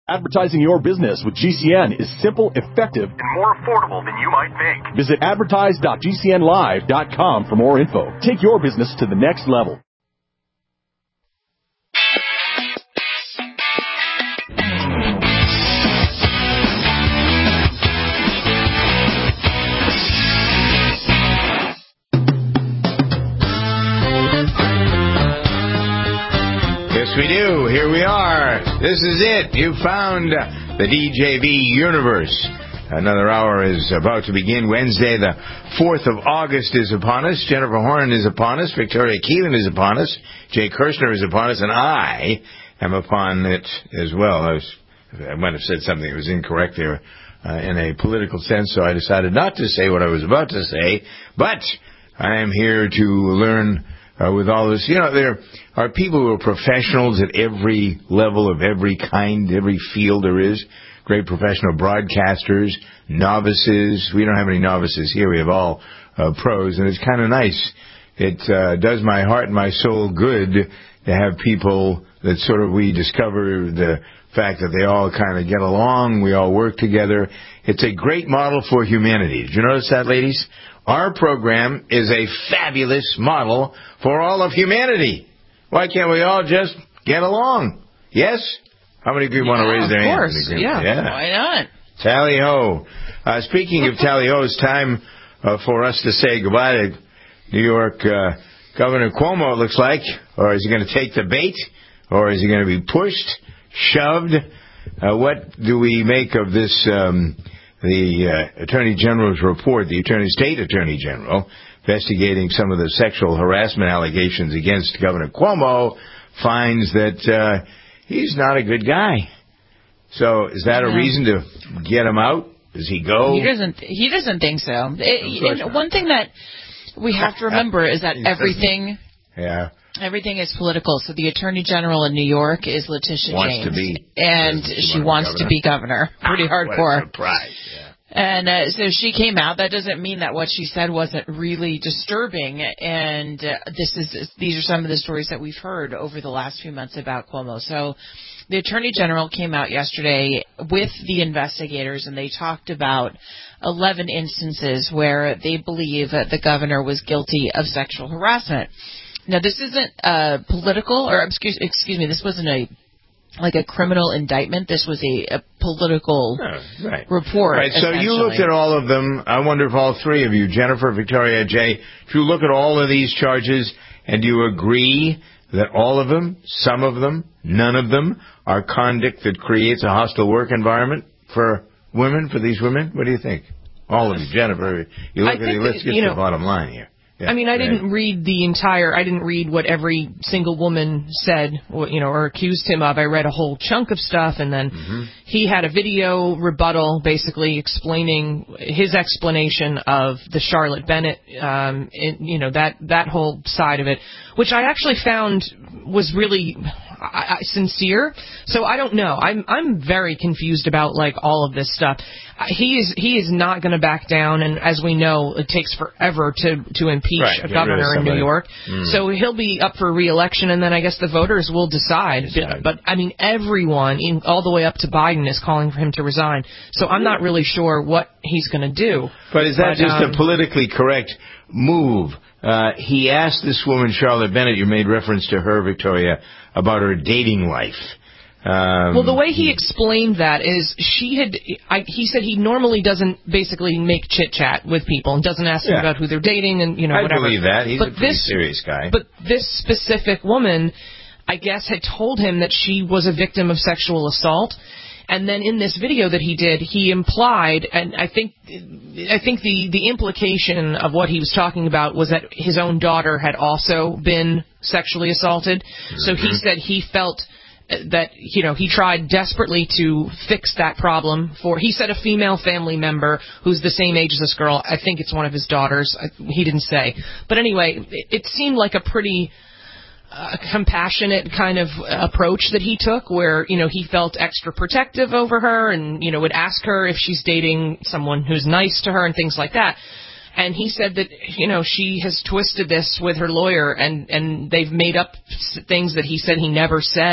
Advertising your business with GCN is simple, effective, and more affordable than you might think. Visit advertise.gcnlive.com for more info. Take your business to the next level. Yes, we do. Here we are. This is it. You found the DJV universe. Another hour is about to begin. Wednesday, the 4th of August is upon us. Jennifer Horn is upon us. Victoria Keelan is upon us. Jay Kirshner is upon us. And I am upon it as well. I might have said something that was incorrect there in a political sense, so I decided not to say what I was about to say. But I am here to learn with all this. You know, there are people who are professionals at every level of every kind, every field there is. Great professional broadcasters, novices. We don't have any novices here. We have all pros, and it's kind of nice. It does my heart and my soul good to have people that sort of we discover the fact that they all kind of get along. We all work together. It's a great model for humanity. Did you notice that, ladies? Our program is a fabulous model for all of humanity. Why can't we all just get along? Yes? How many people want to raise their hands? Of course, yeah. Why not? Tally-ho. Speaking of tally-ho, it's time for us to say goodbye to New York Governor Cuomo, it looks like. Or is he going to take the bait? Or is he going to be pushed, shoved? What do we make of this, the Attorney General's report, the State Attorney General, investigating some of the sexual harassment allegations against Governor Cuomo, finds that he's not a good guy. So is that a reason to get him out? Does he go? He doesn't think so. One thing that we have to remember is that everything is political. So the Attorney General in New York is Letitia James. She wants to be governor. Pretty hardcore. What a surprise. And so she came out. That doesn't mean that what she said wasn't really disturbing. And these are some of the stories that we've heard over the last few months about Cuomo. So the Attorney General came out yesterday with the investigators, and they talked about 11 instances where they believe that the governor was guilty of sexual harassment. Now, this isn't political, or excuse me, this wasn't a criminal indictment. This was a political report. Right, so you looked at all of them. I wonder if all three of you, Jennifer, Victoria, Jay, if you look at all of these charges, and do you agree that all of them, some of them, none of them, are conduct that creates a hostile work environment for women, for these women? What do you think? All of you. Jennifer, you look at it. Let's get to the bottom line here. Yeah, I mean, I didn't read I didn't read what every single woman said, or accused him of. I read a whole chunk of stuff, and then he had a video rebuttal basically explaining his explanation of the Charlotte Bennett, that whole side of it, which I actually found was really sincere. So I don't know. I'm very confused about all of this stuff. He is not going to back down, and as we know, it takes forever to impeach a governor in New York. So he'll be up for re-election, and then I guess the voters will decide. But I mean, everyone, all the way up to Biden, is calling for him to resign. So I'm not really sure what he's going to do. But is that just a politically correct move? He asked this woman, Charlotte Bennett, you made reference to her, Victoria, about her dating life. Well, the way he explained that is he said he normally doesn't basically make chit-chat with people and doesn't ask them about who they're dating and, whatever. I believe that. He's a pretty serious guy. But this specific woman, I guess, had told him that she was a victim of sexual assault. And then in this video that he did, he implied, and I think the implication of what he was talking about was that his own daughter had also been sexually assaulted. So he said he felt that, he tried desperately to fix that problem he said a female family member who's the same age as this girl. I think it's one of his daughters. He didn't say. But anyway, it seemed like a pretty compassionate kind of approach that he took, where, he felt extra protective over her and, would ask her if she's dating someone who's nice to her and things like that. And he said that, she has twisted this with her lawyer and they've made up things that he said he never said.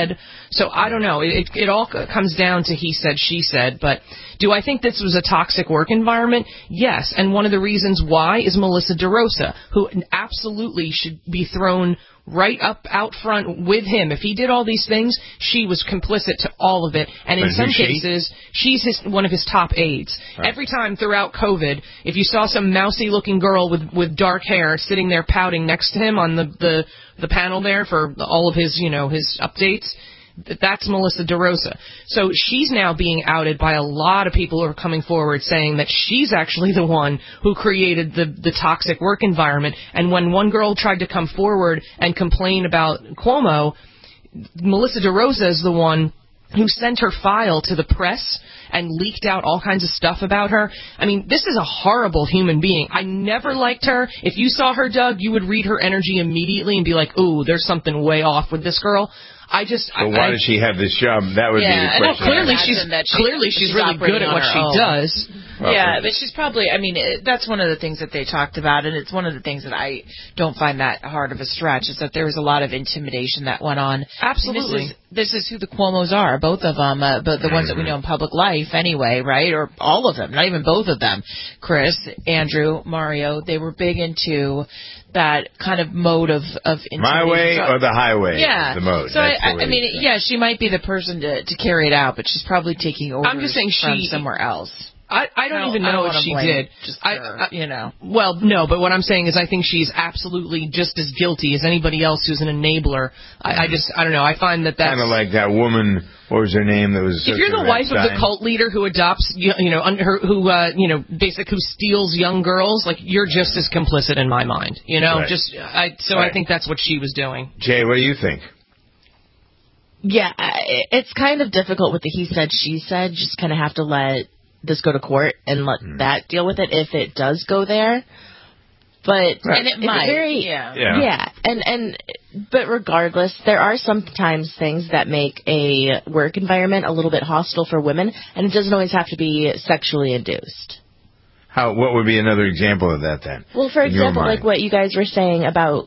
So I don't know. It all comes down to he said, she said. But do I think this was a toxic work environment? Yes. And one of the reasons why is Melissa DeRosa, who absolutely should be thrown right up out front with him. If he did all these things, she was complicit to all of it. And in some cases, she's one of his top aides. Right. Every time throughout COVID, if you saw some mousy-looking girl with dark hair sitting there pouting next to him on the panel there for all of his, his updates, that's Melissa DeRosa. So she's now being outed by a lot of people who are coming forward saying that she's actually the one who created the toxic work environment. And when one girl tried to come forward and complain about Cuomo, Melissa DeRosa is the one who sent her file to the press and leaked out all kinds of stuff about her. I mean, this is a horrible human being. I never liked her. If you saw her, Doug, you would read her energy immediately and be like, ooh, there's something way off with this girl. Why does she have this job? That would be the question. Clearly she's really good at what she does. Yeah, but she's probably, that's one of the things that they talked about, and it's one of the things that I don't find that hard of a stretch, is that there was a lot of intimidation that went on. Absolutely. This is who the Cuomos are, both of them, but the ones that we know in public life anyway, right? Or all of them, not even both of them. Chris, Andrew, Mario, they were big into that kind of mode of intimidation. My way or the highway? Yeah. The mode. So she might be the person to carry it out, but she's probably taking orders from somewhere else. I don't even know if she did. Well, no, but what I'm saying is I think she's absolutely just as guilty as anybody else who's an enabler. I don't know. I find that's kind of like that woman. What was her name? That was. If you're the wife of the cult leader who adopts, who steals young girls, like you're just as complicit in my mind. Right. I think that's what she was doing. Jay, what do you think? Yeah, it's kind of difficult with the he said, she said. Just kind of have to let this go to court and let that deal with it if it does go there. But and it might, but regardless, there are sometimes things that make a work environment a little bit hostile for women, and it doesn't always have to be sexually induced. What would be another example of that then? Well, for example, like what you guys were saying about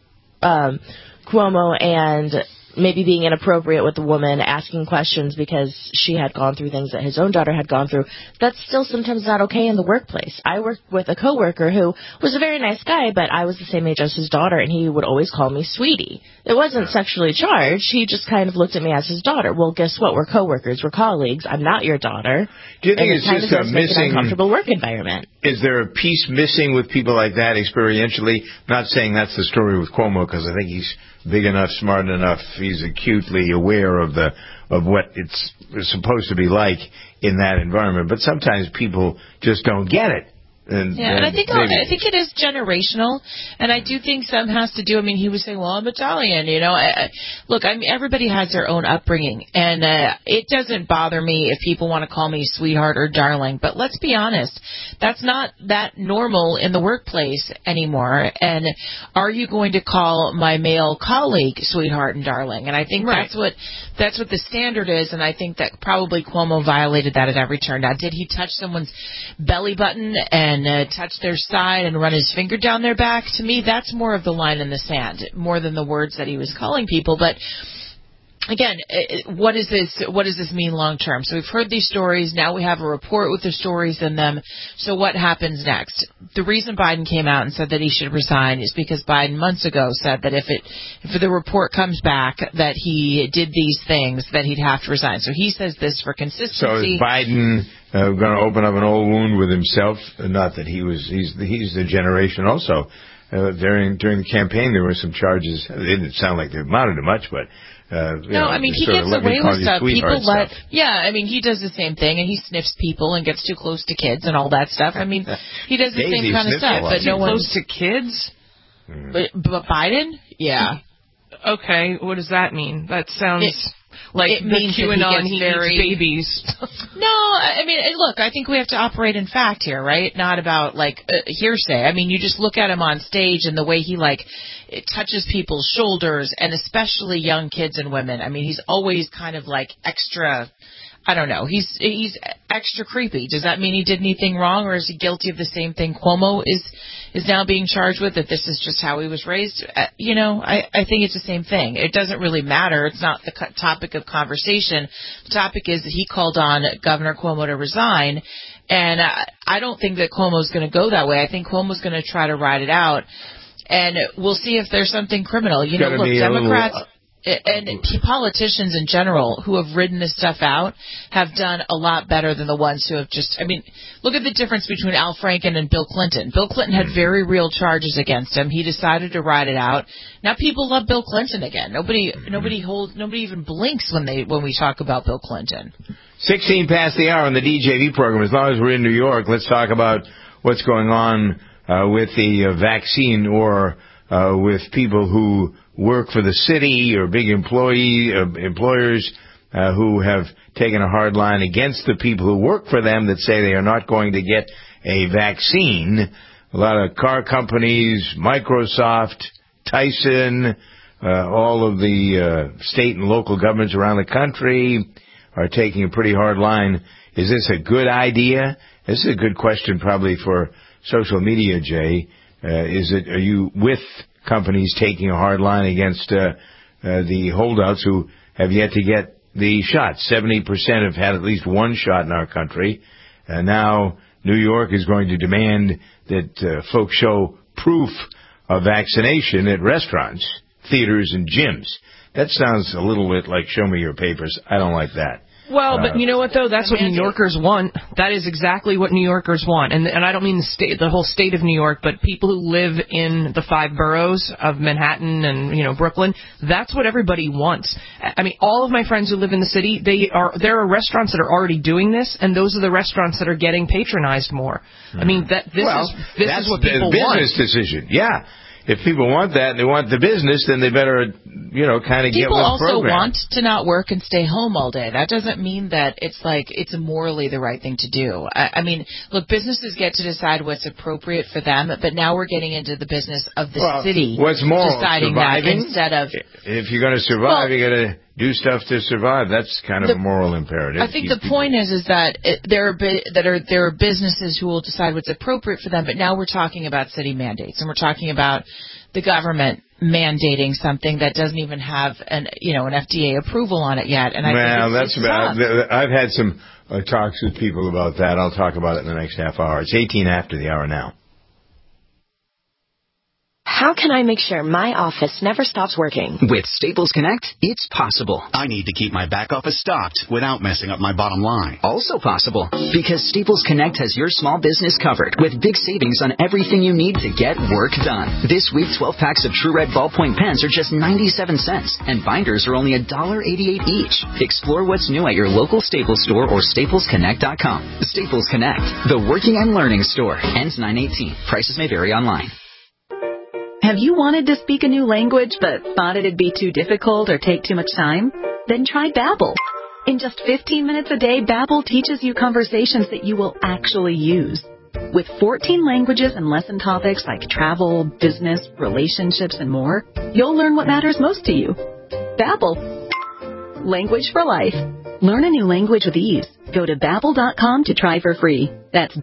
Cuomo and maybe being inappropriate with the woman, asking questions because she had gone through things that his own daughter had gone through. That's still sometimes not okay in the workplace. I worked with a coworker who was a very nice guy, but I was the same age as his daughter, and he would always call me sweetie. It wasn't sexually charged. He just kind of looked at me as his daughter. Well, guess what? We're coworkers. We're colleagues. I'm not your daughter. Do you think it's just a missing uncomfortable work environment? Is there a piece missing with people like that experientially? Not saying that's the story with Cuomo, because I think he's big enough, smart enough, he's acutely aware of what it's supposed to be like in that environment. But sometimes people just don't get it. And I think it is generational, and I do think some has to do. He was saying, "Well, I'm Italian," Look, everybody has their own upbringing, and it doesn't bother me if people want to call me sweetheart or darling. But let's be honest, that's not that normal in the workplace anymore. And are you going to call my male colleague sweetheart and darling? And I think that's what the standard is. And I think that probably Cuomo violated that at every turn. Now, did he touch someone's belly button and touch their side and run his finger down their back? To me, that's more of the line in the sand, more than the words that he was calling people. But again, what does this mean long term? So we've heard these stories. Now we have a report with the stories in them. So what happens next? The reason Biden came out and said that he should resign is because Biden months ago said that if the report comes back that he did these things, that he'd have to resign. So he says this for consistency. So is Biden going to open up an old wound with himself? Not that he's the generation also. During the campaign, there were some charges. It didn't sound like they amounted to much, but he gets away with stuff. People he does the same thing, and he sniffs people and gets too close to kids and all that stuff. He does the same kind of stuff, but no one close to kids. But Biden, yeah. Okay, what does that mean? That sounds like it means QAnon he eats babies. No, look, I think we have to operate in fact here, right? Not about hearsay. You just look at him on stage and the way he it touches people's shoulders, and especially young kids and women. He's always kind of extra I don't know. He's extra creepy. Does that mean he did anything wrong, or is he guilty of the same thing Cuomo is now being charged with? That this is just how he was raised? I think it's the same thing. It doesn't really matter. It's not the topic of conversation. The topic is that he called on Governor Cuomo to resign, and I don't think that Cuomo's going to go that way. I think Cuomo's going to try to ride it out, and we'll see if there's something criminal. Look, Democrats. And politicians in general who have ridden this stuff out have done a lot better than the ones who have look at the difference between Al Franken and Bill Clinton. Bill Clinton had very real charges against him. He decided to ride it out. Now people love Bill Clinton again. Nobody even blinks when we talk about Bill Clinton. 16 past the hour on the DJV program. As long as we're in New York, let's talk about what's going on with the vaccine or with people who work for the city or big employers who have taken a hard line against the people who work for them that say they are not going to get a vaccine. A lot of car companies, Microsoft, Tyson, all of the state and local governments around the country are taking a pretty hard line. Is this a good idea? This is a good question probably for social media, Jay. Are you with companies taking a hard line against the holdouts who have yet to get the shot? 70% have had at least one shot in our country. Now New York is going to demand that folks show proof of vaccination at restaurants, theaters, and gyms. That sounds a little bit like show me your papers. I don't like that. Well, but you know what, though? That's what New Yorkers want. That is exactly what New Yorkers want. And I don't mean the whole state of New York, but people who live in the 5 boroughs of Manhattan and, Brooklyn, that's what everybody wants. I mean, all of my friends who live in the city, there are restaurants that are already doing this, and those are the restaurants that are getting patronized more. I mean, this is what people want. That's a business decision, yeah. If people want that and they want the business, then they better, kind of get with the program. People also want to not work and stay home all day. That doesn't mean that it's morally the right thing to do. I mean, look, businesses get to decide what's appropriate for them, but now we're getting into the business of the city what's moral? Deciding surviving? That instead of... If you're going to survive, you got to do stuff to survive. That's kind of a moral imperative. I think the point is that there are businesses who will decide what's appropriate for them, but now we're talking about city mandates, and we're talking about the government mandating something that doesn't even have an FDA approval on it yet. And I've had some talks with people about that. I'll talk about it in the next half hour. It's 18 after the hour now. How can I make sure my office never stops working? With Staples Connect, it's possible. I need to keep my back office stocked without messing up my bottom line. Also possible, because Staples Connect has your small business covered with big savings on everything you need to get work done. This week, 12 packs of True Red ballpoint pens are just 97 cents, and binders are only $1.88 each. Explore what's new at your local Staples store or staplesconnect.com. Staples Connect, the working and learning store. Ends 9/18. Prices may vary online. Have you wanted to speak a new language but thought it'd be too difficult or take too much time? Then try Babbel. In just 15 minutes a day, Babbel teaches you conversations that you will actually use. With 14 languages and lesson topics like travel, business, relationships, and more, you'll learn what matters most to you. Babbel. Language for life. Learn a new language with ease. Go to Babbel.com to try for free. That's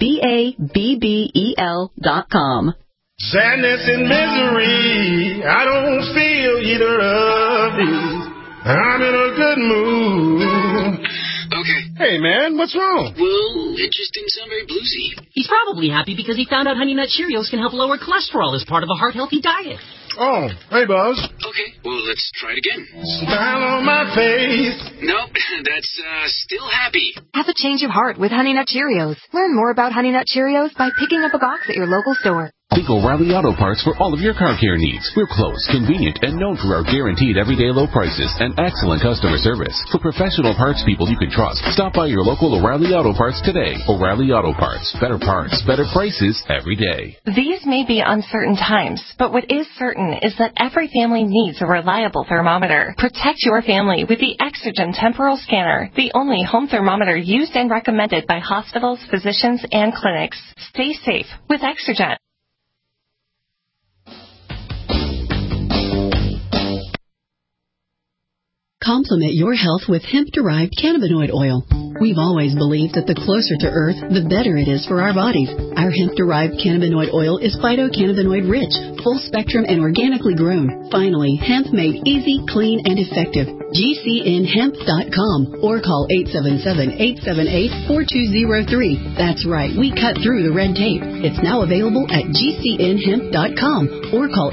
BABBEL.com. Sadness and misery, I don't feel either of these. I'm in a good mood. Okay. Hey, man, what's wrong? Well, it just didn't sound very bluesy. He's probably happy because he found out Honey Nut Cheerios can help lower cholesterol as part of a heart-healthy diet. Oh, hey, Buzz. Okay, well, let's try it again. Smile on my face. Nope, that's still happy. Have a change of heart with Honey Nut Cheerios. Learn more about Honey Nut Cheerios by picking up a box at your local store. Think O'Reilly Auto Parts for all of your car care needs. We're close, convenient, and known for our guaranteed everyday low prices and excellent customer service. For professional parts people you can trust, stop by your local O'Reilly Auto Parts today. O'Reilly Auto Parts. Better parts, better prices every day. These may be uncertain times, but what is certain is that every family needs a reliable thermometer. Protect your family with the Exergen Temporal Scanner, the only home thermometer used and recommended by hospitals, physicians, and clinics. Stay safe with Exergen. Complement your health with hemp-derived cannabinoid oil. We've always believed that the closer to Earth, the better it is for our bodies. Our hemp-derived cannabinoid oil is phytocannabinoid rich, full spectrum, and organically grown. Finally, hemp made easy, clean, and effective. GCNhemp.com or call 877-878-4203. That's right, we cut through the red tape. It's now available at GCNhemp.com or call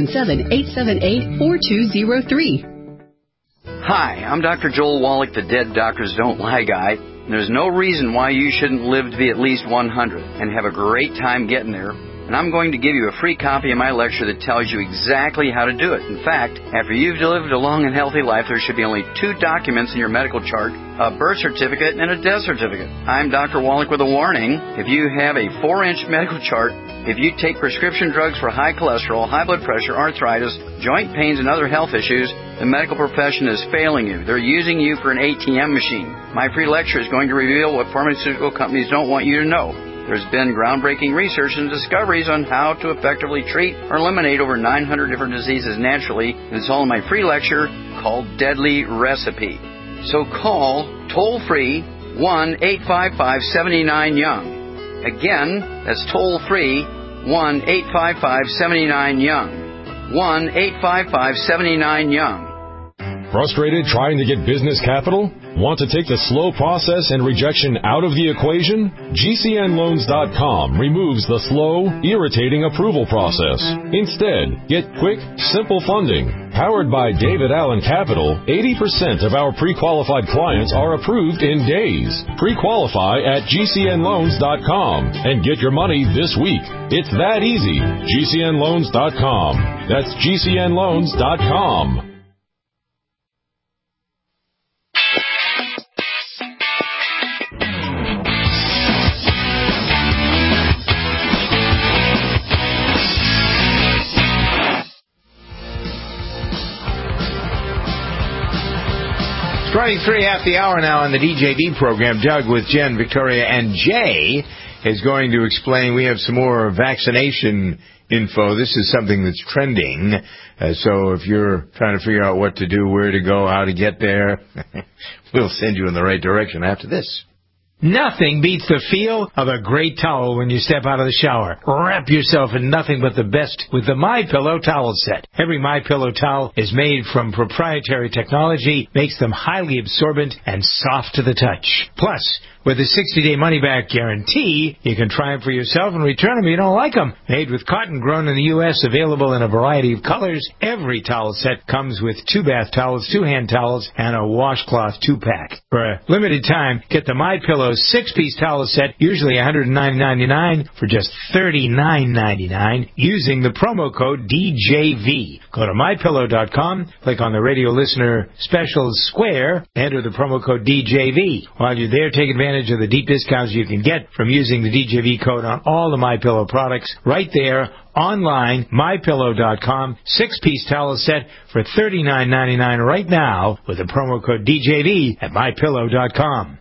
877-878-4203. Hi, I'm Dr. Joel Wallach, the Dead Doctors Don't Lie guy. There's no reason why you shouldn't live to be at least 100 and have a great time getting there. And I'm going to give you a free copy of my lecture that tells you exactly how to do it. In fact, after you've lived a long and healthy life, there should be only 2 documents in your medical chart, a birth certificate and a death certificate. I'm Dr. Wallach with a warning. If you have a 4-inch medical chart, if you take prescription drugs for high cholesterol, high blood pressure, arthritis, joint pains, and other health issues, the medical profession is failing you. They're using you for an ATM machine. My free lecture is going to reveal what pharmaceutical companies don't want you to know. There's been groundbreaking research and discoveries on how to effectively treat or eliminate over 900 different diseases naturally. And it's all in my free lecture called Deadly Recipe. So call toll-free 1-855-79-YOUNG. Again, that's toll-free 1-855-79-YOUNG. 1-855-79-YOUNG. Frustrated trying to get business capital? Want to take the slow process and rejection out of the equation? GCNloans.com removes the slow, irritating approval process. Instead, get quick, simple funding. Powered by David Allen Capital, 80% of our pre-qualified clients are approved in days. Pre-qualify at GCNloans.com and get your money this week. It's that easy. GCNloans.com. That's GCNloans.com. Running 3 half the hour now on the DJV program. Doug with Jen, Victoria, and Jay is going to explain. We have some more vaccination info. This is something that's trending. So if you're trying to figure out what to do, where to go, how to get there, we'll send you in the right direction after this. Nothing beats the feel of a great towel when you step out of the shower. Wrap yourself in nothing but the best with the MyPillow towel set. Every MyPillow towel is made from proprietary technology, makes them highly absorbent and soft to the touch. Plus, with a 60-day money-back guarantee, you can try them for yourself and return them if you don't like them. Made with cotton grown in the U.S., available in a variety of colors, every towel set comes with 2 bath towels, 2 hand towels, and a washcloth 2-pack. For a limited time, get the MyPillow 6-piece towel set, usually $109.99, for just $39.99, using the promo code DJV. Go to MyPillow.com, click on the radio listener specials square, enter the promo code DJV. While you're there, take advantage of the deep discounts you can get from using the DJV code on all the MyPillow products right there online, MyPillow.com. 6-piece towel set for $39.99 right now with the promo code DJV at MyPillow.com.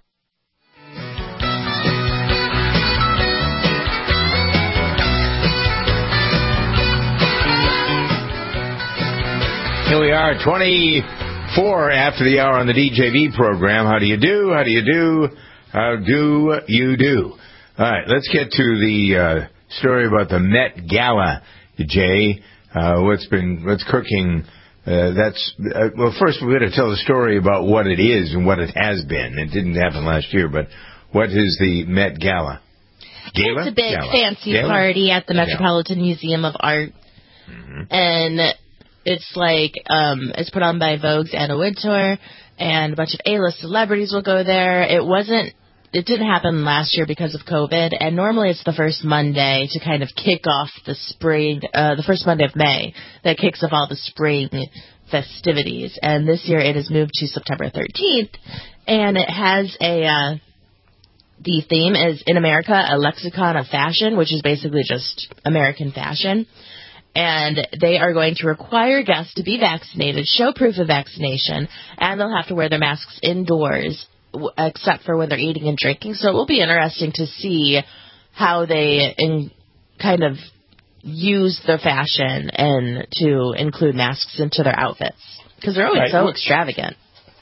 Here we are, 24 after the hour on the DJV program. How do you do? How do you do? How do you do? All right, let's get to the story about the Met Gala, Jay. What's cooking? Well, first we're going to tell the story about what it is and what it has been. It didn't happen last year, but what is the Met Gala? It's a big fancy party at the Metropolitan Museum of Art, and it's like it's put on by Vogue's Anna Wintour, and a bunch of A-list celebrities will go there. It didn't happen last year because of COVID, and normally it's the first Monday to kind of kick off the spring, the first Monday of May that kicks off all the spring festivities. And this year it is moved to September 13th, and it has the theme is In America, a Lexicon of Fashion, which is basically just American fashion. And they are going to require guests to be vaccinated, show proof of vaccination, and they'll have to wear their masks indoors, except for when they're eating and drinking. So it will be interesting to see how they kind of use their fashion and to include masks into their outfits, because they're always so extravagant.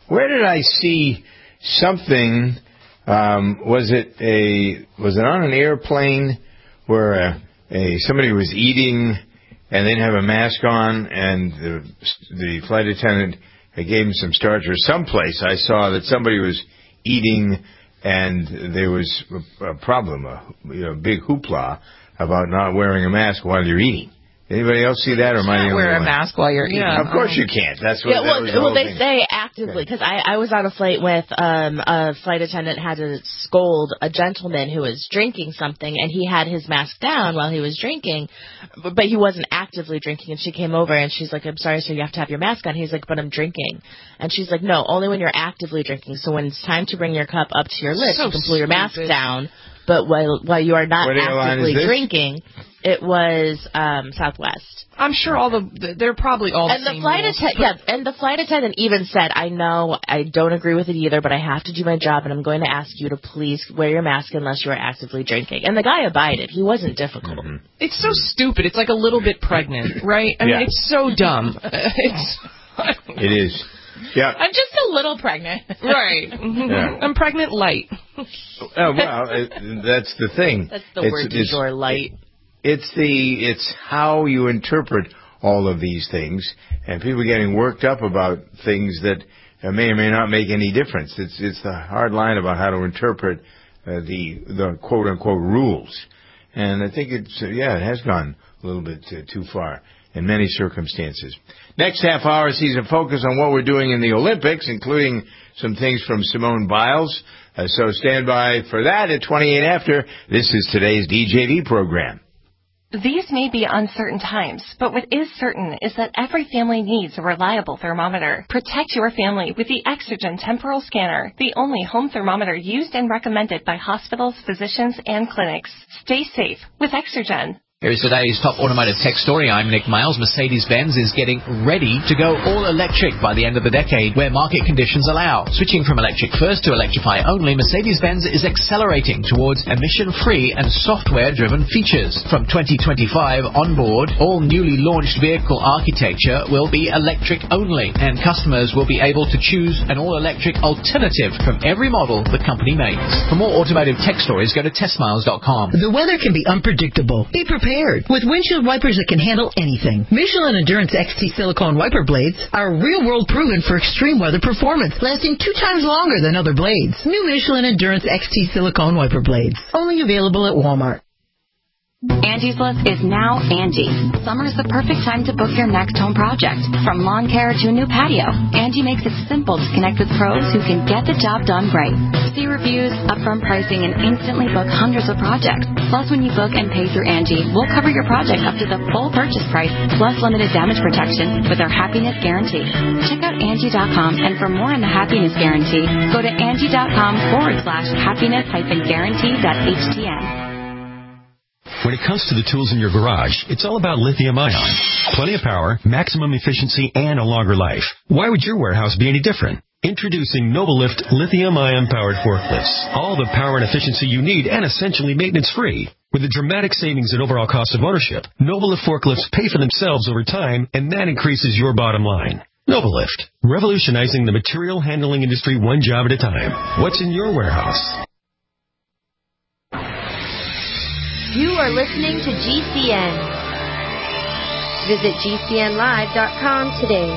Where did I see something? Was it on an airplane where somebody was eating and they didn't have a mask on, and the flight attendant gave him some starch, or someplace I saw that somebody was eating and there was a problem, a big hoopla about not wearing a mask while you're eating. Anybody else see that, or am I the only one? Wear a mask while you're eating. Of course you can't. That's what. Well, they say actively, because I was on a flight with a flight attendant had to scold a gentleman who was drinking something, and he had his mask down while he was drinking, but he wasn't actively drinking. And she came over and she's like, "I'm sorry, sir, you have to have your mask on." He's like, "But I'm drinking." And she's like, "No, only when you're actively drinking. So when it's time to bring your cup up to your lips, you can pull your mask down. But while you are not actively drinking." It was Southwest. I'm sure they're probably all the same rules. And the flight attendant even said, "I know I don't agree with it either, but I have to do my job, and I'm going to ask you to please wear your mask unless you are actively drinking." And the guy abided. He wasn't difficult. Mm-hmm. It's so stupid. It's like a little bit pregnant, right? I mean, it's so dumb. It is. Yeah. I'm just a little pregnant. Right. Yeah. I'm pregnant light. Well, that's the thing. That's the word du jour, light. It's how you interpret all of these things, and people getting worked up about things that may or may not make any difference. It's the hard line about how to interpret the quote unquote rules, and I think it has gone a little bit too far in many circumstances. Next half hour sees a focus on what we're doing in the Olympics, including some things from Simone Biles. So stand by for that at 28 after. This is today's DJV program. These may be uncertain times, but what is certain is that every family needs a reliable thermometer. Protect your family with the Exergen Temporal Scanner, the only home thermometer used and recommended by hospitals, physicians, and clinics. Stay safe with Exergen. Here's today's top automotive tech story. I'm Nick Miles. Mercedes-Benz is getting ready to go all electric by the end of the decade where market conditions allow. Switching from electric first to electrify only, Mercedes-Benz is accelerating towards emission-free and software-driven features. From 2025 onboard, all newly launched vehicle architecture will be electric only, and customers will be able to choose an all-electric alternative from every model the company makes. For more automotive tech stories, go to testmiles.com. The weather can be unpredictable. Be prepared with windshield wipers that can handle anything. Michelin Endurance XT silicone wiper blades are real-world proven for extreme weather performance, lasting 2 times longer than other blades. New Michelin Endurance XT silicone wiper blades, only available at Walmart. Angie's List is now Angie. Summer is the perfect time to book your next home project. From lawn care to a new patio, Angie makes it simple to connect with pros who can get the job done right. See reviews, upfront pricing, and instantly book hundreds of projects. Plus, when you book and pay through Angie, we'll cover your project up to the full purchase price, plus limited damage protection with our Happiness Guarantee. Check out Angie.com, and for more on the Happiness Guarantee, go to Angie.com/happiness-guarantee.htm. When it comes to the tools in your garage, it's all about lithium-ion. Plenty of power, maximum efficiency, and a longer life. Why would your warehouse be any different? Introducing NovaLift lithium-ion powered forklifts. All the power and efficiency you need and essentially maintenance-free. With a dramatic savings in overall cost of ownership, NovaLift forklifts pay for themselves over time, and that increases your bottom line. NovaLift, revolutionizing the material handling industry one job at a time. What's in your warehouse? You are listening to GCN. Visit GCNlive.com today.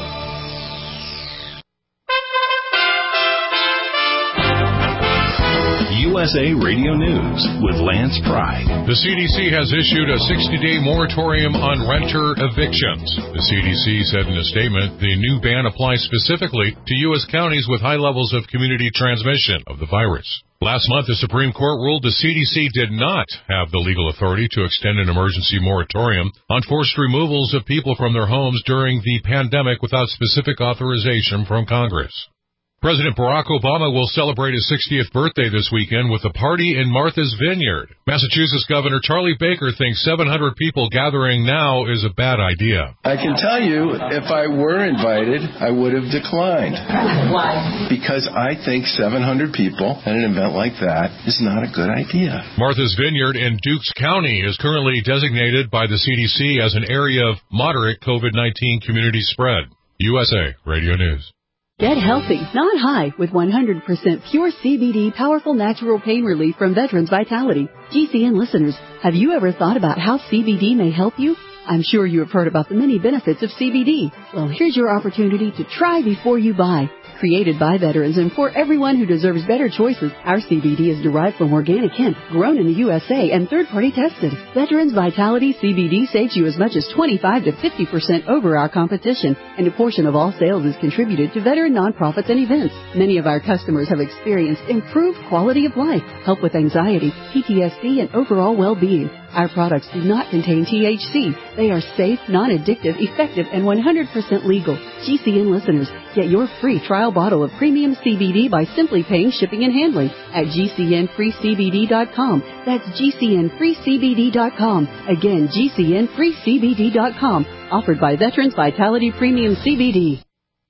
USA Radio News with Lance Pride. The CDC has issued a 60-day moratorium on renter evictions. The CDC said in a statement the new ban applies specifically to U.S. counties with high levels of community transmission of the virus. Last month, the Supreme Court ruled the CDC did not have the legal authority to extend an emergency moratorium on forced removals of people from their homes during the pandemic without specific authorization from Congress. President Barack Obama will celebrate his 60th birthday this weekend with a party in Martha's Vineyard. Massachusetts Governor Charlie Baker thinks 700 people gathering now is a bad idea. I can tell you, if I were invited, I would have declined. Why? Because I think 700 people at an event like that is not a good idea. Martha's Vineyard in Dukes County is currently designated by the CDC as an area of moderate COVID-19 community spread. USA Radio News. Get healthy, not high, with 100% pure CBD powerful natural pain relief from Veterans Vitality. GCN listeners, have you ever thought about how CBD may help you? I'm sure you have heard about the many benefits of CBD. Well, here's your opportunity to try before you buy. Created by veterans and for everyone who deserves better choices, our CBD is derived from organic hemp, grown in the USA and third-party tested. Veterans Vitality CBD saves you as much as 25 to 50% over our competition, and a portion of all sales is contributed to veteran nonprofits and events. Many of our customers have experienced improved quality of life, help with anxiety, PTSD, and overall well-being. Our products do not contain THC. They are safe, non-addictive, effective, and 100% legal. GCN listeners, get your free trial bottle of premium CBD by simply paying shipping and handling at GCNFreeCBD.com. That's GCNFreeCBD.com. Again, GCNFreeCBD.com. Offered by Veterans Vitality Premium CBD.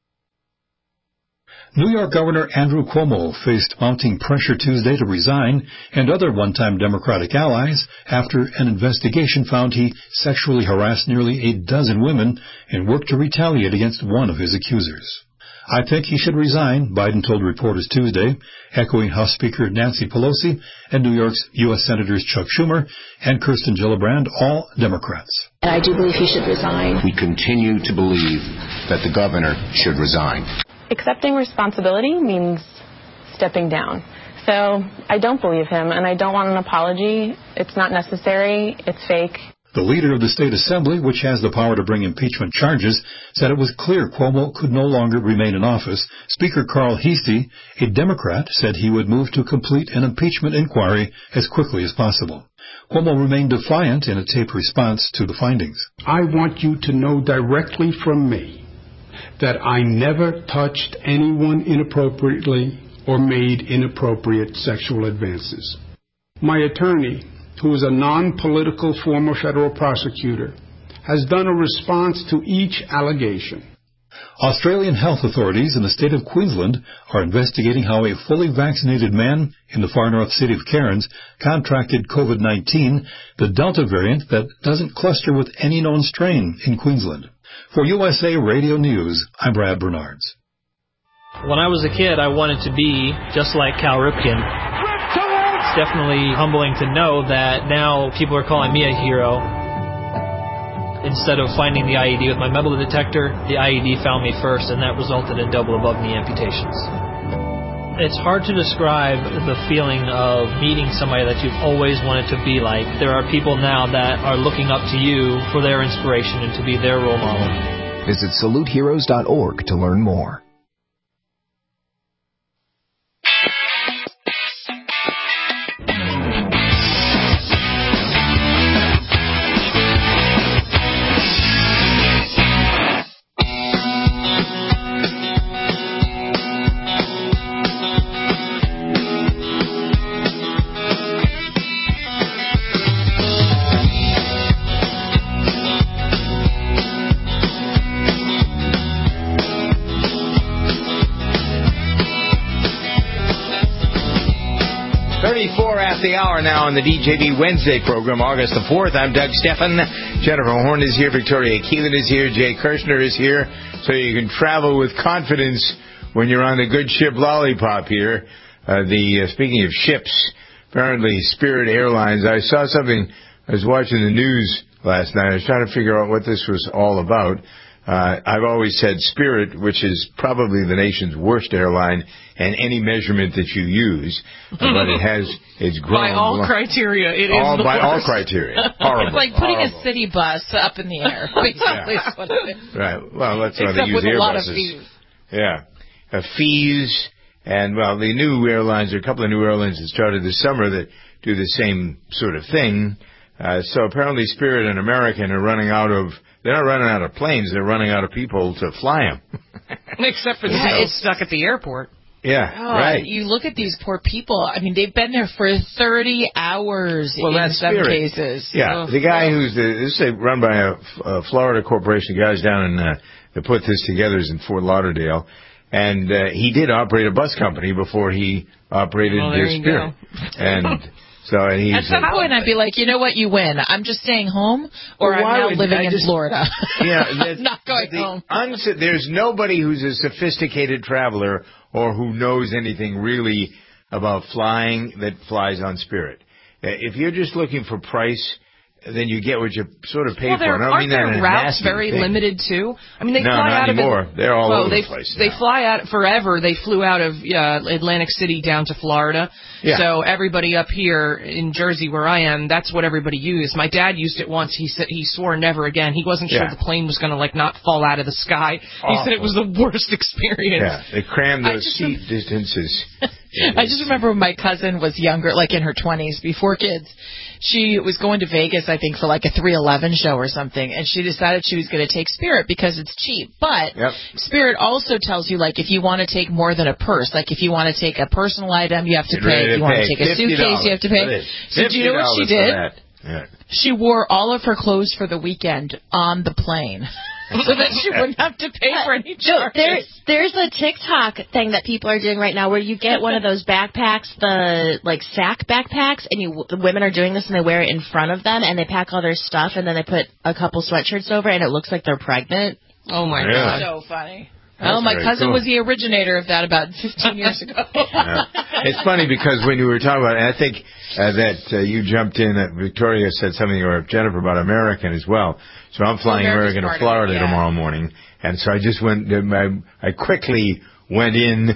New York Governor Andrew Cuomo faced mounting pressure Tuesday to resign and other one-time Democratic allies after an investigation found he sexually harassed nearly a dozen women and worked to retaliate against one of his accusers. I think he should resign, Biden told reporters Tuesday, echoing House Speaker Nancy Pelosi and New York's U.S. Senators Chuck Schumer and Kirsten Gillibrand, all Democrats. And I do believe he should resign. We continue to believe that the governor should resign. Accepting responsibility means stepping down. So I don't believe him, and I don't want an apology. It's not necessary. It's fake. The leader of the state assembly, which has the power to bring impeachment charges, said it was clear Cuomo could no longer remain in office. Speaker Carl Heastie, a Democrat, said he would move to complete an impeachment inquiry as quickly as possible. Cuomo remained defiant in a taped response to the findings. I want you to know directly from me that I never touched anyone inappropriately or made inappropriate sexual advances. My attorney, who is a non-political former federal prosecutor, has done a response to each allegation. Australian health authorities in the state of Queensland are investigating how a fully vaccinated man in the far north city of Cairns contracted COVID-19, the Delta variant that doesn't cluster with any known strain in Queensland. For USA Radio News, I'm Brad Bernards. When I was a kid, I wanted to be just like Cal Ripken. It's definitely humbling to know that now people are calling me a hero. Instead of finding the IED with my metal detector, the IED found me first, and that resulted in double above-knee amputations. It's hard to describe the feeling of meeting somebody that you've always wanted to be like. There are people now that are looking up to you for their inspiration and to be their role model. Visit SaluteHeroes.org to learn more. The hour now on the DJB Wednesday program, August the 4th. I'm Doug Stephan. Jennifer Horn is here. Victoria Keelan is here. Jay Kirshner is here. So you can travel with confidence when you're on the good ship Lollipop here. Speaking of ships, apparently Spirit Airlines. I saw something. I was watching the news last night. I was trying to figure out what this was all about. I've always said Spirit, which is probably the nation's worst airline, and any measurement that you use, but it's grown. By all criteria, it is the by worst. all criteria. Horrible. It's like putting horrible. a city bus up in the air, basically. Yeah. Is what it is. Right. Well, that's why they Except use with a lot of Airbuses. fees. Yeah. Fees, and, well, the new airlines, there are a couple of new airlines that started this summer that do the same sort of thing. So apparently Spirit and American are running out of... They're not running out of planes. They're running out of people to fly them. Except for the people stuck at the airport. Yeah, right. You look at these poor people. I mean, they've been there for 30 hours in some cases. Yeah, the guy this is run by a Florida corporation. The guy's down in that put this together is in Fort Lauderdale, and he did operate a bus company before he operated Spirit. And So and he's at some point, I'd be like, you know what, you win. I'm just staying home, or I'm now living in Florida. Yeah, I'm not going home. There's nobody who's a sophisticated traveler or who knows anything really about flying that flies on Spirit. If you're just looking for price, then you get what you sort of pay for. I don't mean that in a routes nasty very thing. limited too? I mean, they no, fly not out anymore. of They're all over the place. They fly out forever. They flew out of Atlantic City down to Florida. Yeah. So everybody up here in Jersey, where I am, that's what everybody used. My dad used it once. He said he swore never again. He wasn't sure the plane was going to not fall out of the sky. He said it was the worst experience. Yeah, they crammed those seat distances. I just remember when my cousin was younger, like in her 20s, before kids. She was going to Vegas, I think, for like a 311 show or something, and she decided she was going to take Spirit because it's cheap. But Spirit also tells you, like, if you want to take more than a purse, like if you want to take a personal item, you have to pay. If you want to take a suitcase, you have to pay. So do you know what she did? She wore all of her clothes for the weekend on the plane. So that she wouldn't have to pay for any charges. There's a TikTok thing that people are doing right now where you get one of those backpacks, the sack backpacks, and the women are doing this and they wear it in front of them and they pack all their stuff and then they put a couple sweatshirts over and it looks like they're pregnant. Oh my God. So funny. Well, my cousin was the originator of that about 15 years ago. It's funny because when you were talking about it, I think that you jumped in, that Victoria said something, or Jennifer, about American as well. So I'm flying American to Florida tomorrow morning, and so I just went, I quickly went in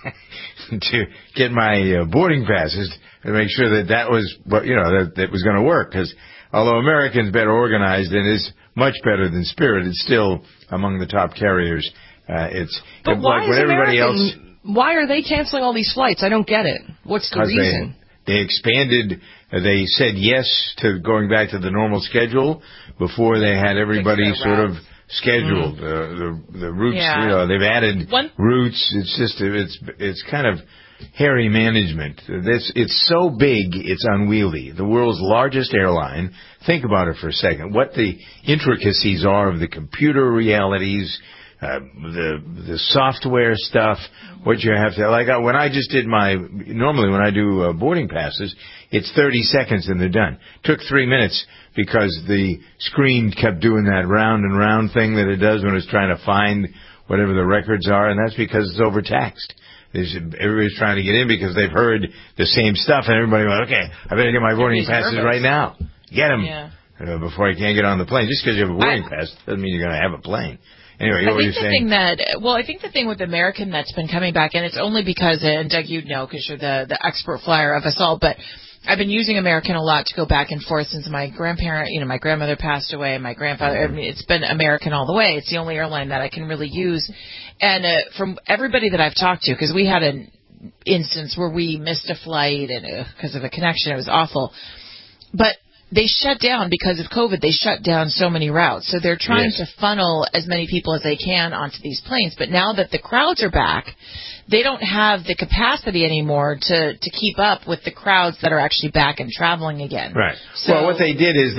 to get my boarding passes to make sure that was what, that was going to work, because although American's better organized and is much better than Spirit, it's still among the top carriers. But why is everybody else? Why are they canceling all these flights? I don't get it. What's the reason? They expanded. They said yes to going back to the normal schedule before they had everybody sort of scheduled. The routes. They've added routes. It's just it's kind of hairy management. It's so big, it's unwieldy. The world's largest airline. Think about it for a second. What the intricacies are of the computer realities. The software stuff, what you have to, when I just did normally when I do boarding passes, it's 30 seconds and they're done. Took 3 minutes because the screen kept doing that round and round thing that it does when it's trying to find whatever the records are, and that's because it's overtaxed. Everybody's trying to get in because they've heard the same stuff, and everybody went, okay, I better get my boarding passes right now. Get them before I can't get on the plane. Just because you have a boarding pass doesn't mean you're going to have a plane. Anyway, what were you saying? I think the thing with American that's been coming back, and it's only because, and Doug, you'd know because you're the expert flyer of us all, but I've been using American a lot to go back and forth since my my grandmother passed away, and my grandfather, it's been American all the way. It's the only airline that I can really use. And from everybody that I've talked to, because we had an instance where we missed a flight and because of a connection, it was awful. But they shut down because of COVID. They shut down so many routes. So they're trying to funnel as many people as they can onto these planes. But now that the crowds are back, they don't have the capacity anymore to keep up with the crowds that are actually back and traveling again. Right. So, well, what they did is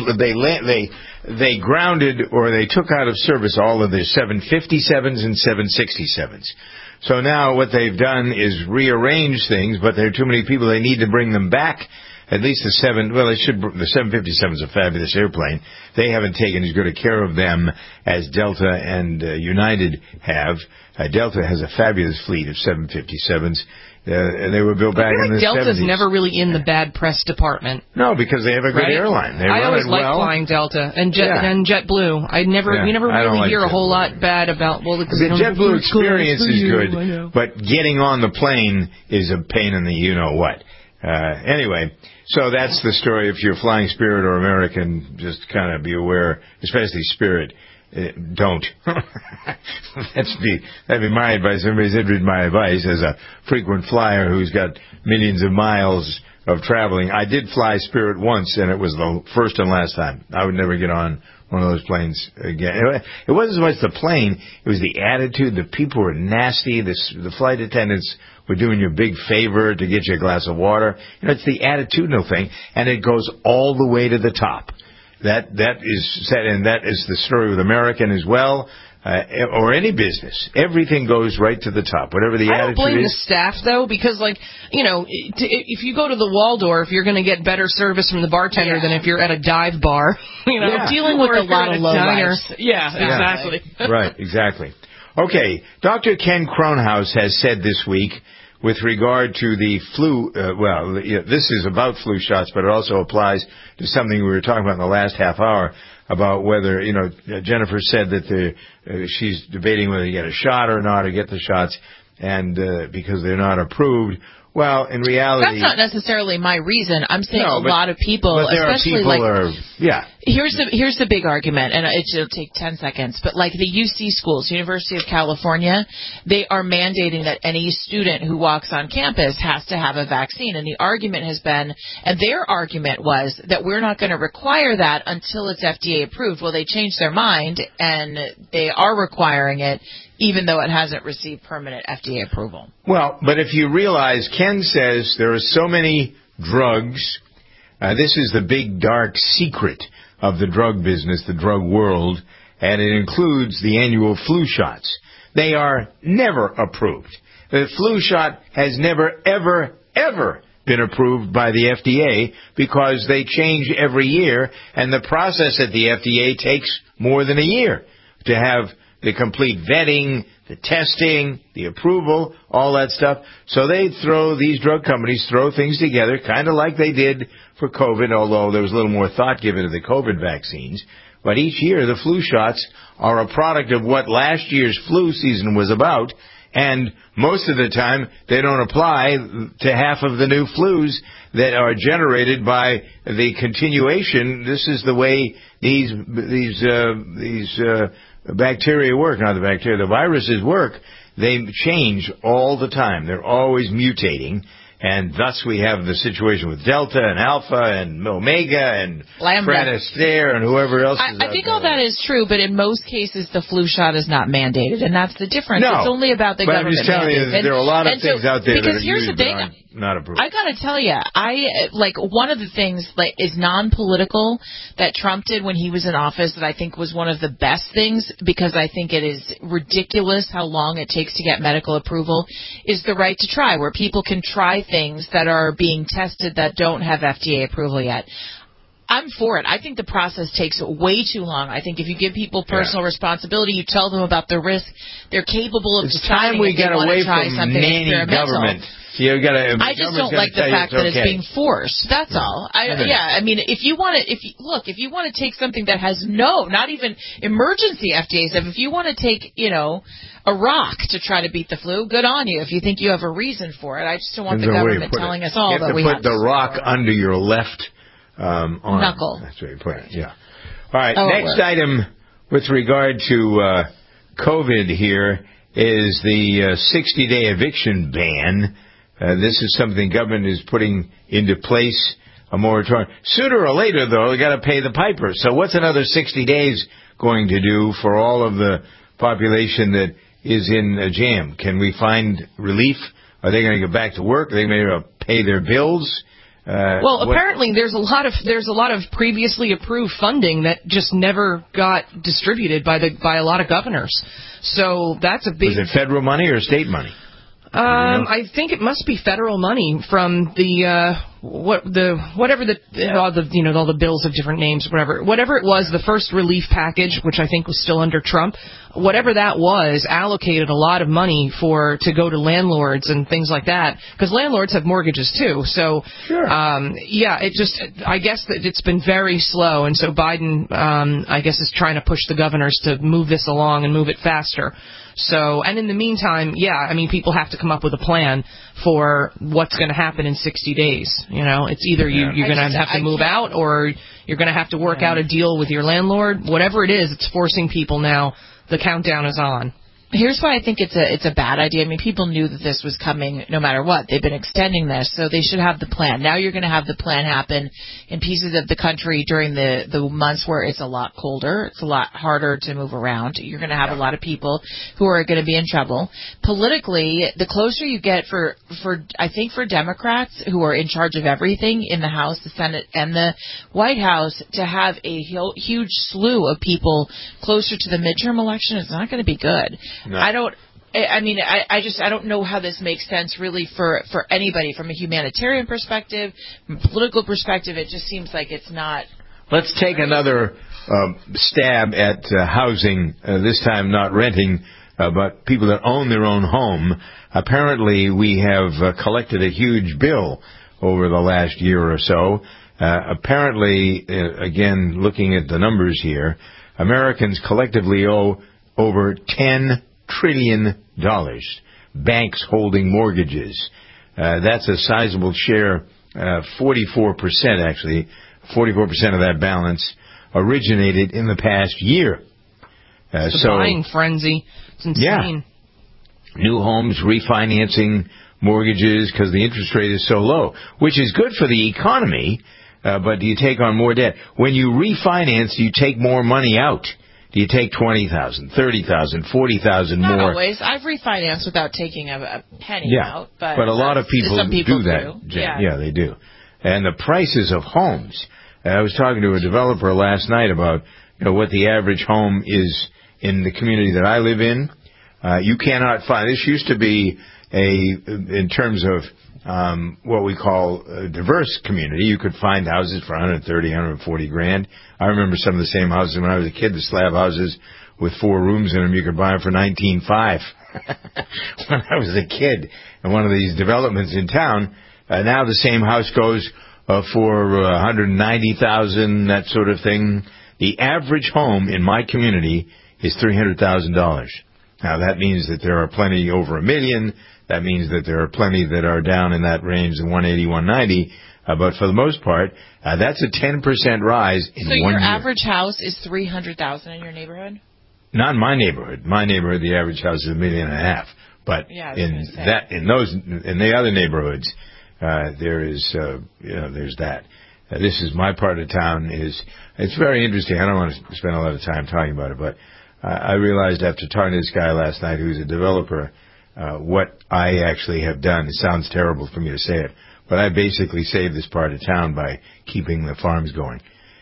they grounded, or they took out of service all of their 757s and 767s. So now what they've done is rearrange things, but there are too many people. They need to bring them back. At least the 757 is a fabulous airplane. They haven't taken as good a care of them as Delta and United have. Delta has a fabulous fleet of 757s. They were built back in the 70s. Delta's never really in the bad press department. No, because they have a good airline. They I run always it liked well. flying Delta and JetBlue. We never really hear a whole lot bad about. Well, the JetBlue experience is good, but getting on the plane is a pain in the you know what. Anyway, so that's the story. If you're flying Spirit or American, just kind of be aware, especially Spirit. Don't. That'd be my advice. Everybody's interested in my advice as a frequent flyer who's got millions of miles of traveling. I did fly Spirit once, and it was the first and last time. I would never get on one of those planes again. It wasn't so much the plane, it was the attitude. The people were nasty. The flight attendants were doing you a big favor to get you a glass of water. It's the attitudinal thing, and it goes all the way to the top. That is said, and that is the story with American as well. or any business. Everything goes right to the top, whatever the attitude is. I don't blame the staff, though, because, if you go to the Waldorf, you're going to get better service from the bartender than if you're at a dive bar. Dealing with a lot of low lives. Yeah, exactly. Right, exactly. Okay, Dr. Ken Kronhaus has said this week, with regard to the flu, this is about flu shots, but it also applies to something we were talking about in the last half hour about whether, Jennifer said that she's debating whether you get a shot or not, or get the shots, and because they're not approved. Well, in reality, that's not necessarily my reason. I'm saying a lot of people, especially here's the big argument, and it'll take 10 seconds. But like the UC schools, University of California, they are mandating that any student who walks on campus has to have a vaccine. And the argument has been, and their argument was that we're not going to require that until it's FDA approved. Well, they changed their mind, and they are requiring it, even though it hasn't received permanent FDA approval. Well, but if you realize, Ken says there are so many drugs. This is the big, dark secret of the drug business, the drug world, and it includes the annual flu shots. They are never approved. The flu shot has never, ever, ever been approved by the FDA because they change every year, and the process at the FDA takes more than a year to have the complete vetting, the testing, the approval, all that stuff. So these drug companies throw things together, kind of like they did for COVID, although there was a little more thought given to the COVID vaccines. But each year, the flu shots are a product of what last year's flu season was about, and most of the time, they don't apply to half of the new flus that are generated by the continuation. This is the way these bacteria work, not the bacteria, the viruses work. They change all the time. They're always mutating. And thus we have the situation with Delta and Alpha and Omega and Stratospheric and whoever else is I think all that is true, but in most cases the flu shot is not mandated, and that's the difference. No, it's only about the government. I'm just telling you, there are a lot of things out there that are here's the thing, not approved. I gotta tell you, one of the things is non-political that Trump did when he was in office that I think was one of the best things, because I think it is ridiculous how long it takes to get medical approval, is the right to try, where people can try things that are being tested that don't have FDA approval yet. I'm for it. I think the process takes way too long. I think if you give people personal responsibility, you tell them about the risk, they're capable of deciding if they want to try something experimental. Government. I just don't like the fact that it's being forced. That's all. I mean, if you want to take something that has not even emergency FDA stuff, if you want to take, a rock to try to beat the flu, good on you. If you think you have a reason for it, I just don't want the government telling us all that we have to put the rock under your left arm. Knuckle. That's where you put it. Yeah. All right. Next item with regard to COVID here is the 60-day eviction ban. This is something government is putting into place, a moratorium. Sooner or later, though, they got to pay the piper. So what's another 60 days going to do for all of the population that is in a jam? Can we find relief? Are they going to go back to work? Are they going to pay their bills? Apparently there's a lot of previously approved funding that just never got distributed by a lot of governors. So that's a big. Is it federal money or state money? I think it must be federal money from all the bills of different names, whatever it was, the first relief package, which I think was still under Trump, whatever that was, allocated a lot of money to go to landlords and things like that, because landlords have mortgages too. So, I guess that it's been very slow, and so Biden, I guess, is trying to push the governors to move this along and move it faster. So, and in the meantime, people have to come up with a plan for what's going to happen in 60 days. It's either you're going to have to move out, or you're going to have to work out a deal with your landlord. Whatever it is, it's forcing people now. The countdown is on. Here's why I think it's a bad idea. I mean, people knew that this was coming no matter what. They've been extending this, so they should have the plan. Now you're going to have the plan happen in pieces of the country during the months where it's a lot colder. It's a lot harder to move around. You're going to have a lot of people who are going to be in trouble. Politically, the closer you get for I think for Democrats who are in charge of everything in the House, the Senate, and the White House, to have a huge slew of people closer to the midterm election is not going to be good. No. I don't know how this makes sense really for anybody from a humanitarian perspective, from a political perspective. It just seems like it's not. Let's take another stab at housing, this time not renting, but people that own their own home. Apparently, we have collected a huge bill over the last year or so. Apparently, again, looking at the numbers here, Americans collectively owe over $10 trillion. Banks holding mortgages. That's a sizable share, 44% actually. 44% of that balance originated in the past year. It's a buying frenzy. It's insane. Yeah. New homes, refinancing mortgages because the interest rate is so low, which is good for the economy, but you take on more debt. When you refinance, you take more money out. Do you take $20,000, $30,000, $40,000 more? Not always. I've refinanced without taking a penny out. But a lot of people, some people do that. Do. Yeah, they do. And the prices of homes. I was talking to a developer last night about what the average home is in the community that I live in. You cannot find. This used to be in terms of what we call a diverse community. You could find houses for $130,000, $140,000. I remember some of the same houses when I was a kid, the slab houses with 4 rooms in them. You could buy them for $19,500 when I was a kid in one of these developments in town. Now the same house goes for $190,000, that sort of thing. The average home in my community is $300,000. Now that means that there are plenty over $1 million. That means that there are plenty that are down in that range, the 180, 190. But for the most part, that's a 10% rise in 1 year. So your average house is $300,000 in your neighborhood? Not in my neighborhood. My neighborhood, the average house is $1.5 million. But in the other neighborhoods, there's that. This is my part of town. It's very interesting. I don't want to spend a lot of time talking about it, but I realized after talking to this guy last night who's a developer, what I actually have done. It sounds terrible for me to say it, but I basically saved this part of town by keeping the farms going.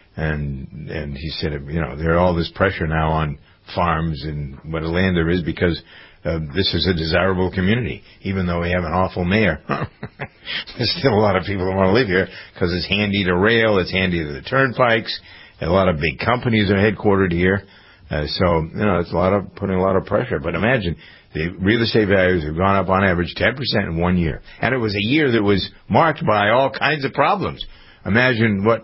And he said, there's all this pressure now on farms and what a land there is because this is a desirable community, even though we have an awful mayor. There's still a lot of people that want to live here because it's handy to rail, it's handy to the turnpikes. A lot of big companies are headquartered here. It's putting a lot of pressure. But imagine the real estate values have gone up on average 10% in 1 year. And it was a year that was marked by all kinds of problems. Imagine what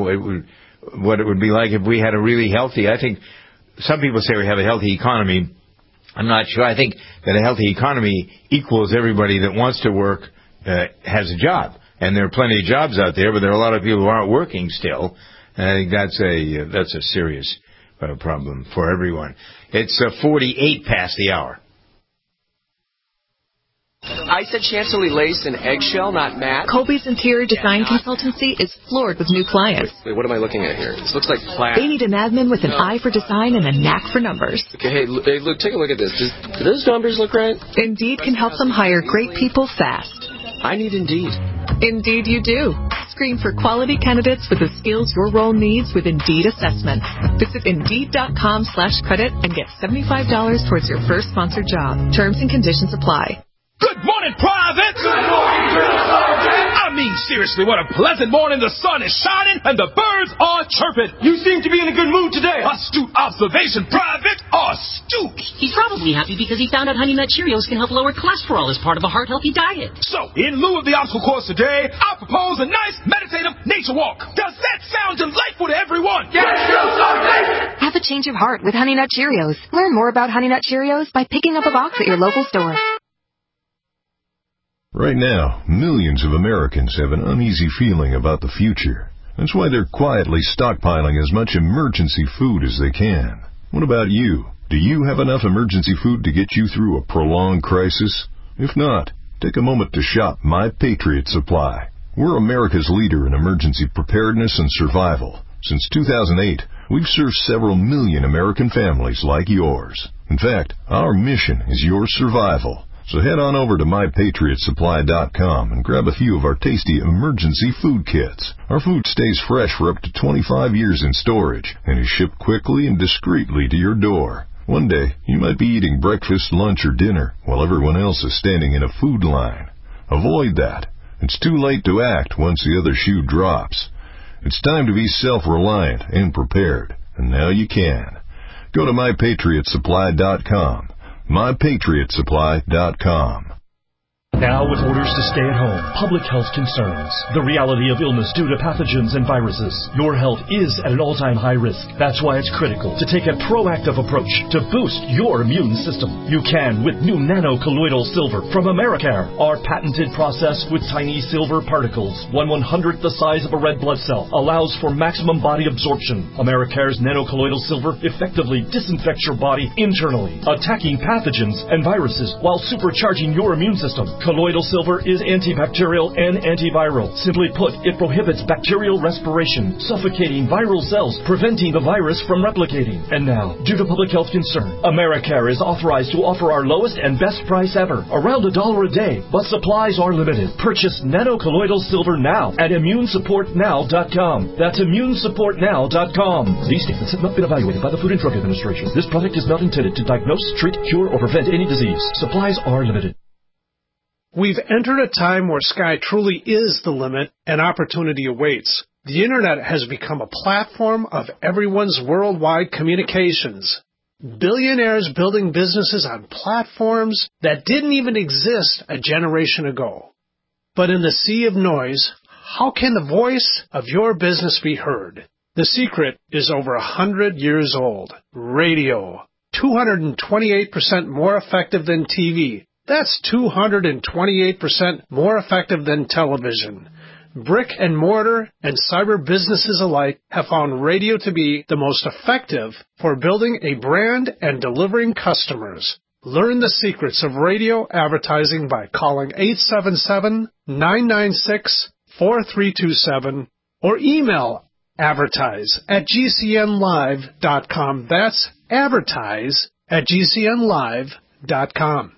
it would be like if we had a really healthy, I think some people say we have a healthy economy. I'm not sure. I think that a healthy economy equals everybody that wants to work has a job. And there are plenty of jobs out there, but there are a lot of people who aren't working still. And I think that's a serious problem for everyone. It's 48 past the hour. I said chantilly lace and eggshell, not matte. Colby's Interior Design Consultancy is floored with new clients. Wait, what am I looking at here? This looks like plaid. They need an admin with an eye for design and a knack for numbers. Okay, hey, look, take a look at this. Do those numbers look right? Indeed can help them hire great people fast. I need Indeed. Indeed you do. Screen for quality candidates with the skills your role needs with Indeed Assessment. Visit Indeed.com/credit and get $75 towards your first sponsored job. Terms and conditions apply. Good morning, Private! Good morning, Drill Sergeant! I mean, seriously, what a pleasant morning. The sun is shining and the birds are chirping. You seem to be in a good mood today. Astute observation, Private. Astute. He's probably happy because he found out Honey Nut Cheerios can help lower cholesterol as part of a heart-healthy diet. So, in lieu of the obstacle course today, I propose a nice, meditative nature walk. Does that sound delightful to everyone? Yes, Drill Sergeant! Have a change of heart with Honey Nut Cheerios. Learn more about Honey Nut Cheerios by picking up a box at your local store. Right now, millions of Americans have an uneasy feeling about the future. That's why they're quietly stockpiling as much emergency food as they can. What about you? Do you have enough emergency food to get you through a prolonged crisis? If not, take a moment to shop My Patriot Supply. We're America's leader in emergency preparedness and survival. Since 2008, we've served several million American families like yours. In fact, our mission is your survival. So head on over to MyPatriotSupply.com and grab a few of our tasty emergency food kits. Our food stays fresh for up to 25 years in storage and is shipped quickly and discreetly to your door. One day, you might be eating breakfast, lunch, or dinner while everyone else is standing in a food line. Avoid that. It's too late to act once the other shoe drops. It's time to be self-reliant and prepared, and now you can. Go to MyPatriotSupply.com. MyPatriotSupply.com. Now with orders to stay at home, public health concerns, the reality of illness due to pathogens and viruses, your health is at an all-time high risk. That's why it's critical to take a proactive approach to boost your immune system. You can with new nano-colloidal silver from Americare. Our patented process with tiny silver particles, 1/100th the size of a red blood cell, allows for maximum body absorption. Americare's nano-colloidal silver effectively disinfects your body internally, attacking pathogens and viruses while supercharging your immune system. Colloidal silver is antibacterial and antiviral. Simply put, it prohibits bacterial respiration, suffocating viral cells, preventing the virus from replicating. And now, due to public health concern, Americare is authorized to offer our lowest and best price ever, around $1 a day, but supplies are limited. Purchase nano-colloidal silver now at ImmuneSupportNow.com. That's ImmuneSupportNow.com. These statements have not been evaluated by the Food and Drug Administration. This product is not intended to diagnose, treat, cure, or prevent any disease. Supplies are limited. We've entered a time where sky truly is the limit and opportunity awaits. The Internet has become a platform of everyone's worldwide communications. Billionaires building businesses on platforms that didn't even exist a generation ago. But in the sea of noise, how can the voice of your business be heard? The secret is over 100 years old. Radio. 228% more effective than TV. That's 228% more effective than television. Brick and mortar and cyber businesses alike have found radio to be the most effective for building a brand and delivering customers. Learn the secrets of radio advertising by calling 877-996-4327 or email advertise@gcnlive.com. That's advertise@gcnlive.com.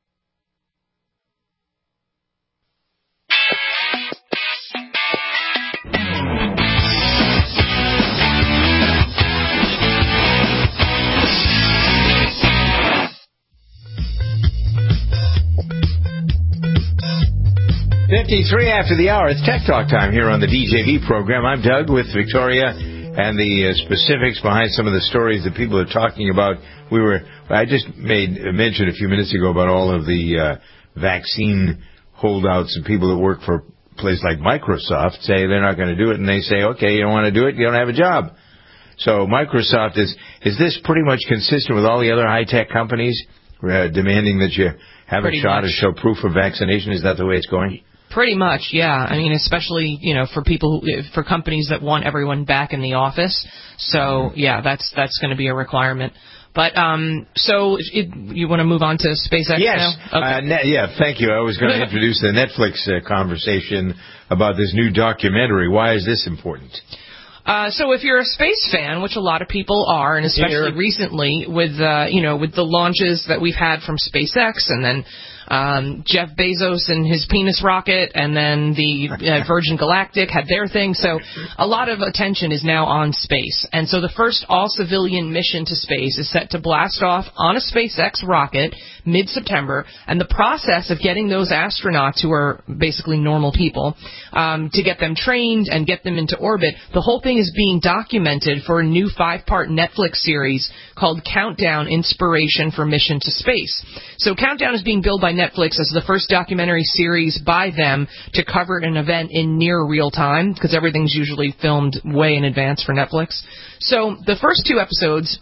.53 after the hour. It's Tech Talk time here on the DJV program. I'm Doug with Victoria and the specifics behind some of the stories that people are talking about. I just made a mention a few minutes ago about all of the vaccine holdouts and people that work for a place like Microsoft say they're not going to do it, and they say, okay, you don't want to do it, you don't have a job. So Microsoft is this pretty much consistent with all the other high-tech companies demanding that you have a shot or show proof of vaccination? Is that the way it's going? Pretty much, yeah. I mean, especially, for for companies that want everyone back in the office. So, yeah, that's going to be a requirement. But, you want to move on to SpaceX now? Okay. Thank you. I was going to introduce the Netflix conversation about this new documentary. Why is this important? So if you're a space fan, which a lot of people are, and especially recently with the launches that we've had from SpaceX, and then Jeff Bezos and his penis rocket, and then the Virgin Galactic had their thing. So a lot of attention is now on space. And so the first all-civilian mission to space is set to blast off on a SpaceX rocket mid-September. And the process of getting those astronauts, who are basically normal people, to get them trained and get them into orbit, the whole thing is being documented for a new 5-part Netflix series called Countdown: Inspiration for Mission to Space. So Countdown is being billed by Netflix as the first documentary series by them to cover an event in near real time, because everything's usually filmed way in advance for Netflix. So the first 2 episodes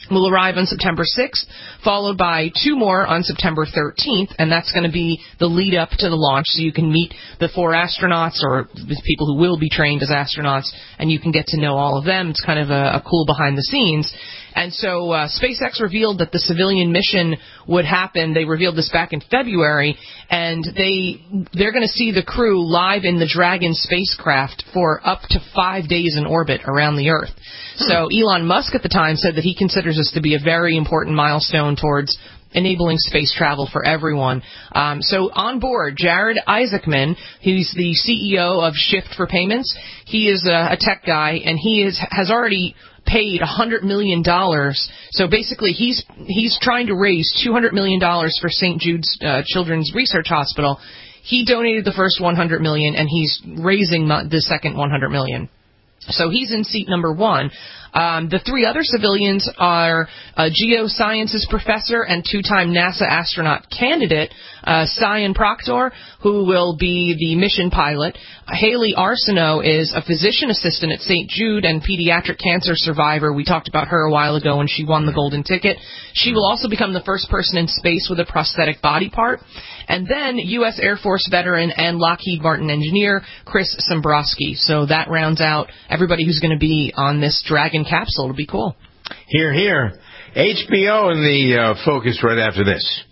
will arrive on September 6th, followed by 2 more on September 13th, and that's going to be the lead up to the launch, so you can meet the 4 astronauts or the people who will be trained as astronauts, and you can get to know all of them. It's kind of a cool behind the scenes. And so SpaceX revealed that the civilian mission would happen. They revealed this back in February, and they're going to see the crew live in the Dragon spacecraft for up to 5 days in orbit around the Earth. So Elon Musk at the time said that he considers this to be a very important milestone towards enabling space travel for everyone. So on board, Jared Isaacman, he's the CEO of Shift for Payments. He is a tech guy, and he has already paid $100 million. So basically, he's trying to raise $200 million for St. Jude's Children's Research Hospital. He donated the first $100 million, and he's raising the second $100 million. So he's in seat number 1. The 3 other civilians are a geosciences professor and 2-time NASA astronaut candidate, Cyan Proctor, who will be the mission pilot. Haley Arsenault is a physician assistant at St. Jude and pediatric cancer survivor. We talked about her a while ago when she won the golden ticket. She will also become the first person in space with a prosthetic body part. And then U.S. Air Force veteran and Lockheed Martin engineer Chris Sombrowski. So that rounds out everybody who's going to be on this Dragon capsule. It'll be cool. Hear, hear. HBO in the focus right after this.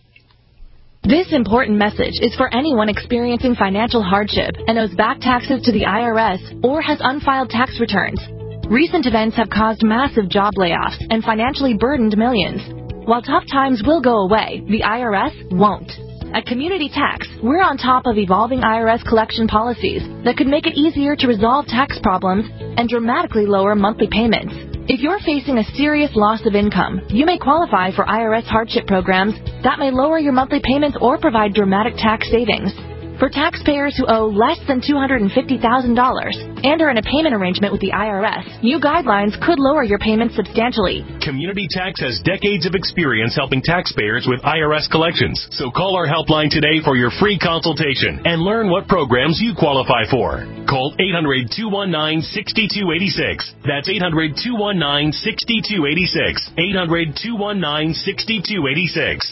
This important message is for anyone experiencing financial hardship and owes back taxes to the IRS or has unfiled tax returns. Recent events have caused massive job layoffs and financially burdened millions. While tough times will go away, the IRS won't. At Community Tax, we're on top of evolving IRS collection policies that could make it easier to resolve tax problems and dramatically lower monthly payments. If you're facing a serious loss of income, you may qualify for IRS hardship programs that may lower your monthly payments or provide dramatic tax savings. For taxpayers who owe less than $250,000 and are in a payment arrangement with the IRS, new guidelines could lower your payments substantially. Community Tax has decades of experience helping taxpayers with IRS collections. So call our helpline today for your free consultation and learn what programs you qualify for. Call 800-219-6286. That's 800-219-6286. 800-219-6286.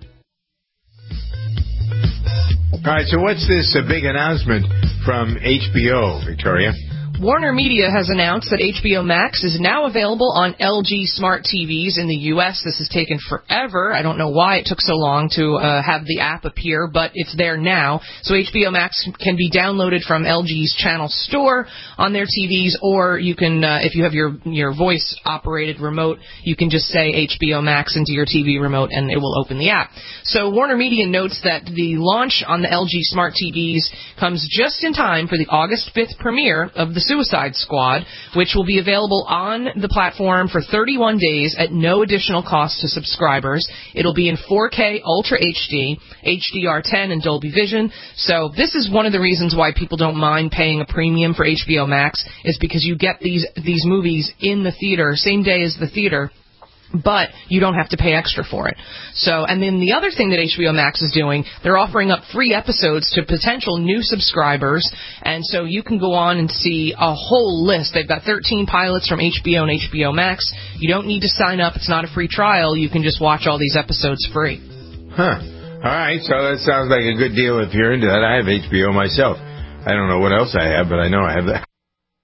All right, so what's this big announcement from HBO, Victoria? Warner Media has announced that HBO Max is now available on LG smart TVs in the U.S. This has taken forever. I don't know why it took so long to have the app appear, but it's there now. So HBO Max can be downloaded from LG's channel store on their TVs, or you can, if you have your voice-operated remote, you can just say HBO Max into your TV remote, and it will open the app. So Warner Media notes that the launch on the LG smart TVs comes just in time for the August 5th premiere of The Suicide Squad, which will be available on the platform for 31 days at no additional cost to subscribers. It'll be in 4K Ultra HD, HDR10, and Dolby Vision. So this is one of the reasons why people don't mind paying a premium for HBO Max, is because you get these movies in the theater, same day as the theater, but you don't have to pay extra for it. So, and then the other thing that HBO Max is doing, they're offering up free episodes to potential new subscribers, and so you can go on and see a whole list. They've got 13 pilots from HBO and HBO Max. You don't need to sign up. It's not a free trial. You can just watch all these episodes free. Huh. All right, so that sounds like a good deal if you're into that. I have HBO myself. I don't know what else I have, but I know I have that.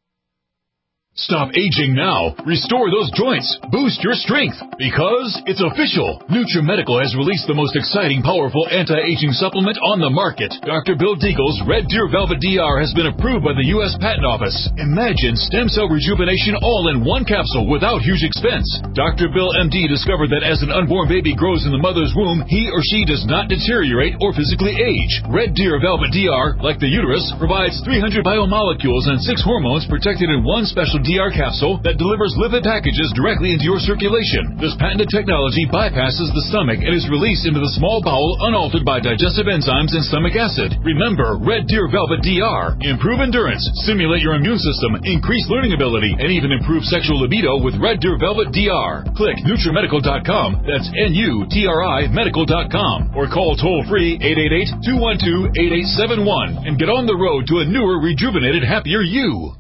Stop aging now. Restore those joints. Boost your strength. Because it's official. NutriMedical has released the most exciting, powerful anti-aging supplement on the market. Dr. Bill Deagle's Red Deer Velvet DR has been approved by the U.S. Patent Office. Imagine stem cell rejuvenation all in one capsule without huge expense. Dr. Bill MD discovered that as an unborn baby grows in the mother's womb, he or she does not deteriorate or physically age. Red Deer Velvet DR, like the uterus, provides 300 biomolecules and 6 hormones protected in one special DR capsule that delivers lipid packages directly into your circulation. This patented technology bypasses the stomach and is released into the small bowel unaltered by digestive enzymes and stomach acid. Remember, Red Deer Velvet DR. Improve endurance, stimulate your immune system, increase learning ability, and even improve sexual libido with Red Deer Velvet DR. Click NutriMedical.com, that's NUTRI Medical.com, or call toll-free 888-212-8871 and get on the road to a newer, rejuvenated, happier you.